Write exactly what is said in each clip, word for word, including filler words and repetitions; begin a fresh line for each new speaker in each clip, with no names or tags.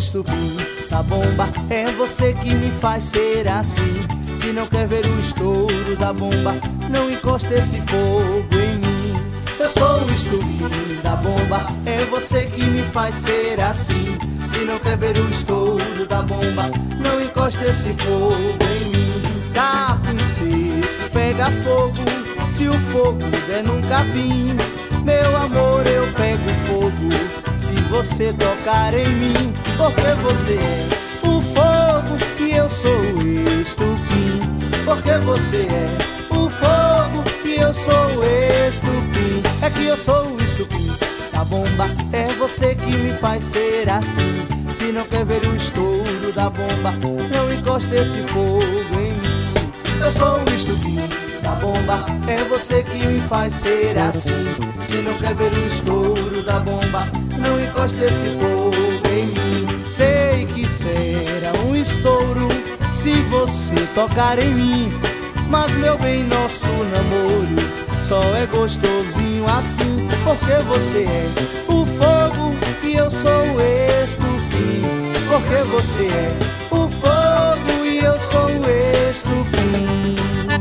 estupim da bomba, é você que me faz ser assim. Se não quer ver o estouro da bomba, não encosta esse fogo em mim. Eu sou o estupim da bomba, é você que me faz ser assim. Se não quer ver o estouro da bomba, não encosta esse fogo em mim. Capim seco pega fogo, se o fogo der num capim. Meu amor, eu pego fogo se você tocar em mim. Porque você é o fogo e eu sou o estupim. Porque você é o fogo e eu sou o estupim. É que eu sou o estupim da bomba, é você que me faz ser assim. Se não quer ver o estouro da bomba, não encosta esse fogo em mim. Eu sou o estupim da bomba, é você que me faz ser assim. Se não quer ver o estouro da bomba, não encosta esse fogo em mim. Sei que será um estouro se você tocar em mim, mas meu bem, nosso namoro só é gostosinho assim. Porque você é o fogo e eu sou o estupim. Porque você é o fogo e eu sou o estupim.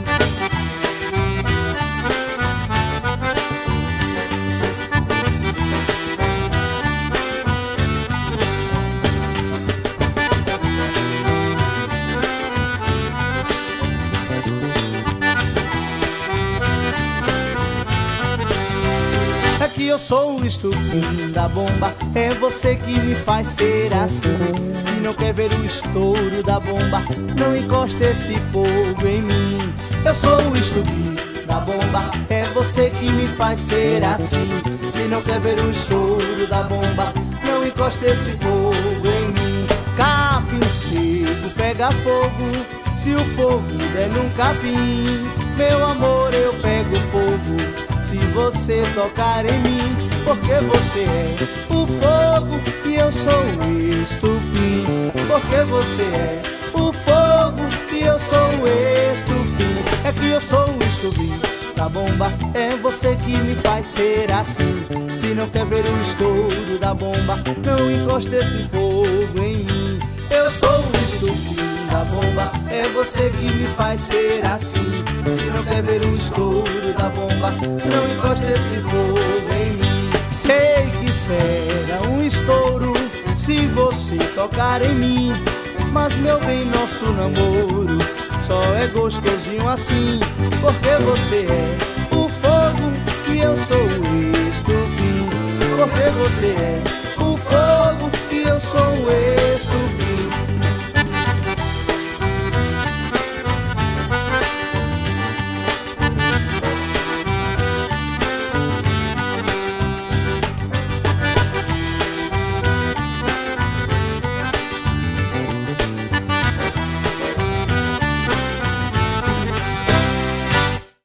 É que eu sou o estupim da bomba, é você que me faz ser assim. Se não quer ver o estouro da bomba, não encosta esse fogo em mim. Eu sou o estupim da bomba, é você que me faz ser assim. Se não quer ver o estouro da bomba, não encosta esse fogo em mim. Capim seco pega fogo, se o fogo der num capim. Meu amor, eu pego fogo se você tocar em mim. Porque você é o fogo e eu sou o estupim. Porque você é o fogo e eu sou o estupim. É que eu sou o estupim da bomba, é você que me faz ser assim. Se não quer ver o estouro da bomba, não encosta esse fogo em mim. Eu sou o estupim da bomba, é você que me faz ser assim. Se não quer ver o estouro da bomba, não encosta esse fogo em mim. Sei que será um estouro se você tocar em mim, mas meu bem, nosso namoro só é gostosinho assim. Porque você é o fogo e eu sou o estupim. Porque você é o fogo e eu sou o estupim.